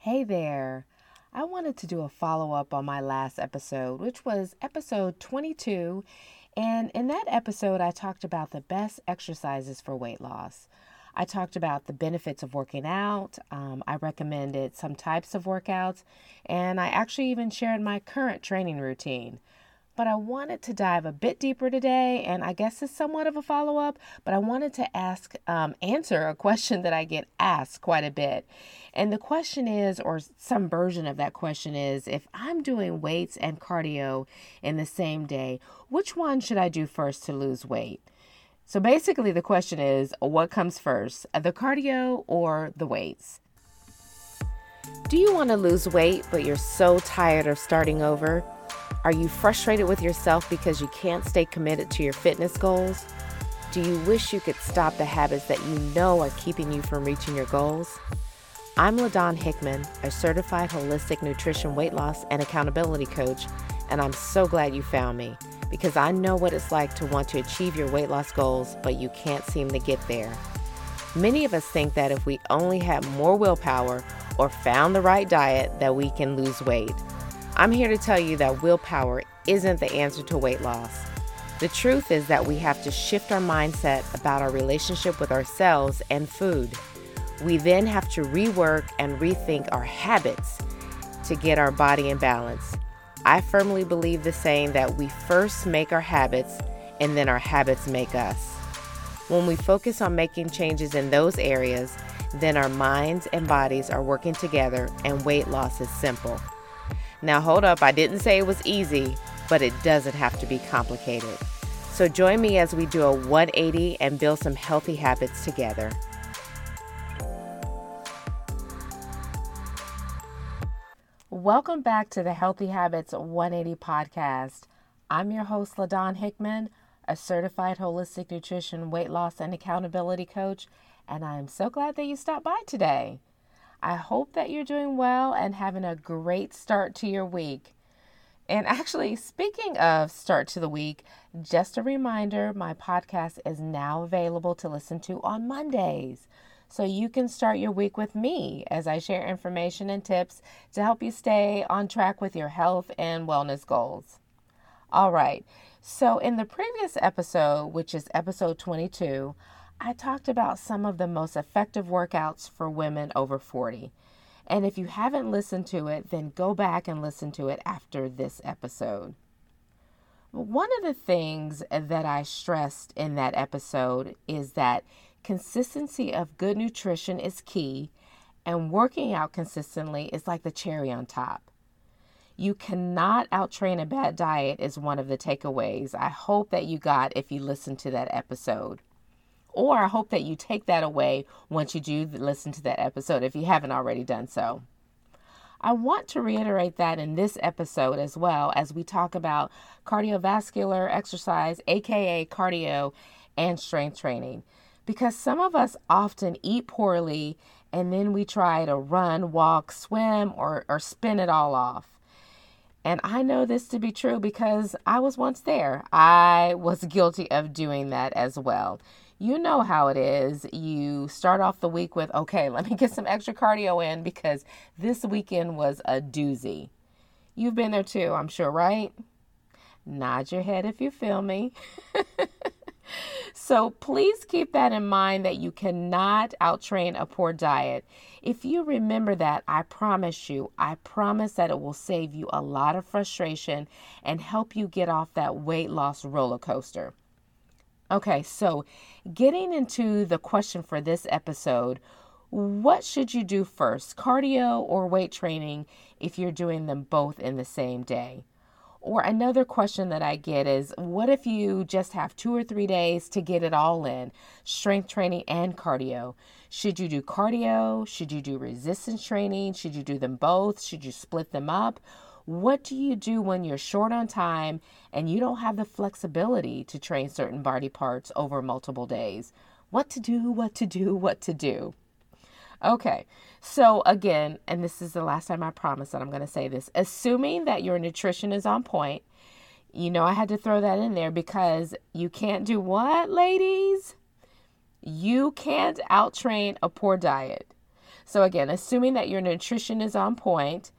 Hey there. I wanted to do a follow-up on my last episode, which was episode 22. And in that episode, I talked about the best exercises for weight loss. I talked about the benefits of working out. I recommended some types of workouts, and I actually even shared my current training routine. But I wanted to dive a bit deeper today, and I guess it's somewhat of a follow-up, but I wanted to answer a question that I get asked quite a bit. And the question is, or some version of that question is, if I'm doing weights and cardio in the same day, which one should I do first to lose weight? So basically the question is, what comes first, the cardio or the weights? Do you want to lose weight, but you're so tired of starting over? Are you frustrated with yourself because you can't stay committed to your fitness goals? Do you wish you could stop the habits that you know are keeping you from reaching your goals? I'm LaDawn Hickman, a certified holistic nutrition, weight loss, and accountability coach, and I'm so glad you found me because I know what it's like to want to achieve your weight loss goals, but you can't seem to get there. Many of us think that if we only had more willpower or found the right diet, that we can lose weight. I'm here to tell you that willpower isn't the answer to weight loss. The truth is that we have to shift our mindset about our relationship with ourselves and food. We then have to rework and rethink our habits to get our body in balance. I firmly believe the saying that we first make our habits and then our habits make us. When we focus on making changes in those areas, then our minds and bodies are working together and weight loss is simple. Now hold up, I didn't say it was easy, but it doesn't have to be complicated. So join me as we do a 180 and build some healthy habits together. Welcome back to the Healthy Habits 180 podcast. I'm your host, LaDawn Hickman, a certified holistic nutrition, weight loss, and accountability coach, and I'm so glad that you stopped by today. I hope that you're doing well and having a great start to your week. And actually, speaking of start to the week, just a reminder, my podcast is now available to listen to on Mondays. So you can start your week with me as I share information and tips to help you stay on track with your health and wellness goals. All right. So in the previous episode, which is episode 22, I talked about some of the most effective workouts for women over 40. And if you haven't listened to it, then go back and listen to it after this episode. One of the things that I stressed in that episode is that consistency of good nutrition is key, and working out consistently is like the cherry on top. You cannot outtrain a bad diet is one of the takeaways I hope that you got if you listened to that episode. Or I hope that you take that away once you do listen to that episode if you haven't already done so. I want to reiterate that in this episode as well as we talk about cardiovascular exercise, aka cardio, and strength training. Because some of us often eat poorly and then we try to run, walk, swim, or spin it all off. And I know this to be true because I was once there. I was guilty of doing that as well. You know how it is. You start off the week with, okay, let me get some extra cardio in because this weekend was a doozy. You've been there too, I'm sure, right? Nod your head if you feel me. So please keep that in mind that you cannot outtrain a poor diet. If you remember that, I promise that it will save you a lot of frustration and help you get off that weight loss roller coaster. Okay, so getting into the question for this episode, what should you do first, cardio or weight training, if you're doing them both in the same day? Or another question that I get is, what if you just have 2 or 3 days to get it all in, strength training and cardio? Should you do cardio? Should you do resistance training? Should you do them both? Should you split them up? What do you do when you're short on time and you don't have the flexibility to train certain body parts over multiple days? What to do? Okay, so again, and this is the last time I promise that I'm going to say this, assuming that your nutrition is on point, you know I had to throw that in there because you can't do what, ladies? You can't outtrain a poor diet. So again, assuming that your nutrition is on point,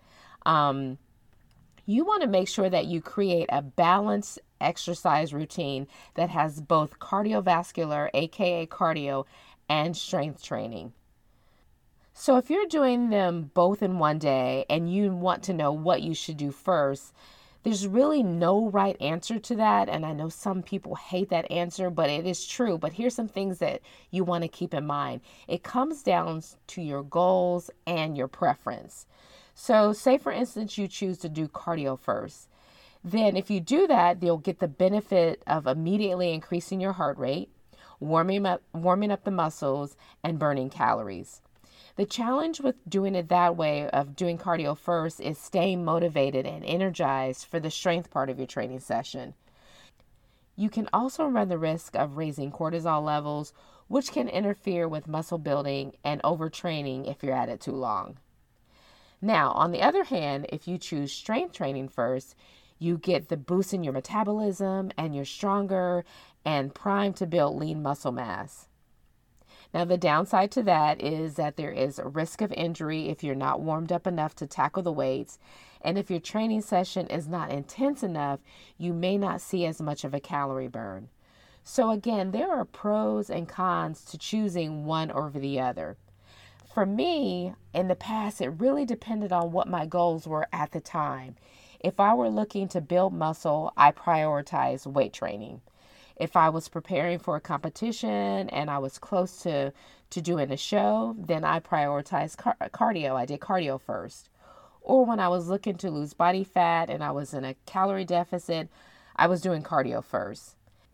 you want to make sure that you create a balanced exercise routine that has both cardiovascular, aka cardio, and strength training. So if you're doing them both in one day and you want to know what you should do first, there's really no right answer to that. And I know some people hate that answer, but it is true. But here's some things that you want to keep in mind. It comes down to your goals and your preference. So say, for instance, you choose to do cardio first. Then if you do that, you'll get the benefit of immediately increasing your heart rate, warming up the muscles, and burning calories. The challenge with doing it that way, of doing cardio first, is staying motivated and energized for the strength part of your training session. You can also run the risk of raising cortisol levels, which can interfere with muscle building and overtraining if you're at it too long. Now, on the other hand, if you choose strength training first, you get the boost in your metabolism and you're stronger and primed to build lean muscle mass. Now, the downside to that is that there is a risk of injury if you're not warmed up enough to tackle the weights. And if your training session is not intense enough, you may not see as much of a calorie burn. So again, there are pros and cons to choosing one over the other. For me, in the past, it really depended on what my goals were at the time. If I were looking to build muscle, I prioritized weight training. If I was preparing for a competition and I was close to doing a show, then I prioritized cardio. I did cardio first. Or when I was looking to lose body fat and I was in a calorie deficit, I was doing cardio first.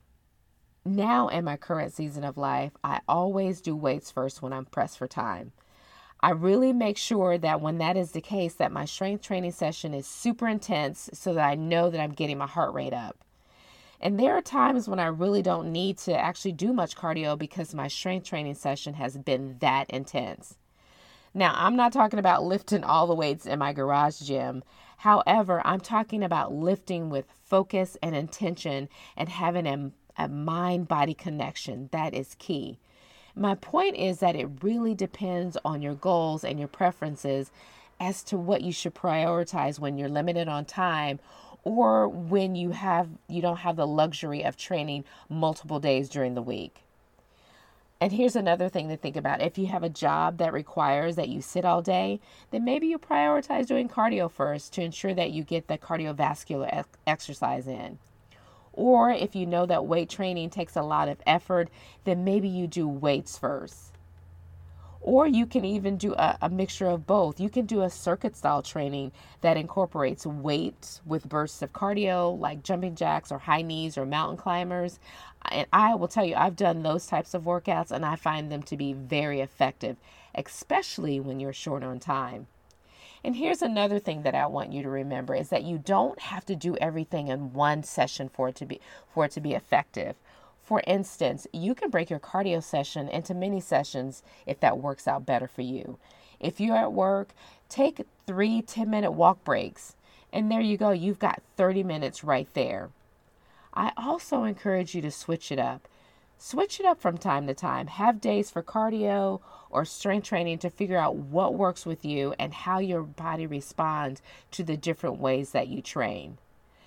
Now, in my current season of life, I always do weights first when I'm pressed for time. I really make sure that when that is the case, that my strength training session is super intense so that I know that I'm getting my heart rate up. And there are times when I really don't need to actually do much cardio because my strength training session has been that intense. Now, I'm not talking about lifting all the weights in my garage gym. However, I'm talking about lifting with focus and intention and having a mind-body connection. That is key. My point is that it really depends on your goals and your preferences as to what you should prioritize when you're limited on time or when you don't have the luxury of training multiple days during the week. And here's another thing to think about. If you have a job that requires that you sit all day, then maybe you prioritize doing cardio first to ensure that you get the cardiovascular exercise in. Or if you know that weight training takes a lot of effort, then maybe you do weights first. Or you can even do a mixture of both. You can do a circuit style training that incorporates weights with bursts of cardio like jumping jacks or high knees or mountain climbers. And I will tell you, I've done those types of workouts and I find them to be very effective, especially when you're short on time. And here's another thing that I want you to remember is that you don't have to do everything in one session for it to be effective. For instance, you can break your cardio session into mini sessions if that works out better for you. If you're at work, take 3 10-minute walk breaks. And there you go. You've got 30 minutes right there. I also encourage you to switch it up. Switch it up from time to time. Have days for cardio or strength training to figure out what works with you and how your body responds to the different ways that you train.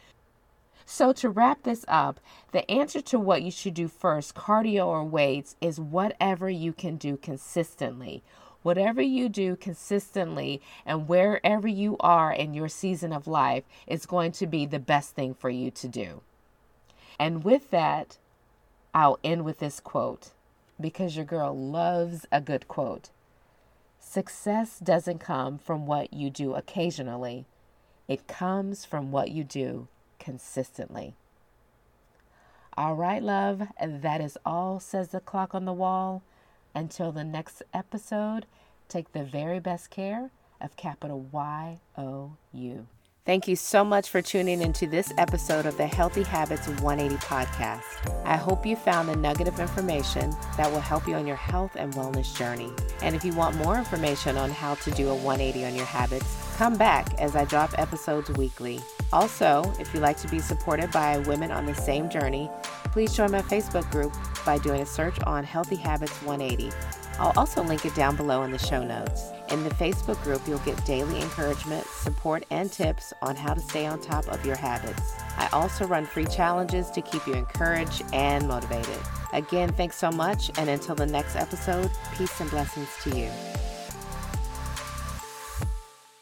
So to wrap this up, the answer to what you should do first, cardio or weights, is whatever you can do consistently. Whatever you do consistently and wherever you are in your season of life is going to be the best thing for you to do. And with that, I'll end with this quote, because your girl loves a good quote. Success doesn't come from what you do occasionally. It comes from what you do consistently. All right, love, that is all, says the clock on the wall. Until the next episode, take the very best care of capital YOU. Thank you so much for tuning into this episode of the Healthy Habits 180 podcast. I hope you found a nugget of information that will help you on your health and wellness journey. And if you want more information on how to do a 180 on your habits, come back as I drop episodes weekly. Also, if you'd like to be supported by women on the same journey, please join my Facebook group by doing a search on Healthy Habits 180. I'll also link it down below in the show notes. In the Facebook group, you'll get daily encouragement, support, and tips on how to stay on top of your habits. I also run free challenges to keep you encouraged and motivated. Again, thanks so much, and until the next episode, peace and blessings to you.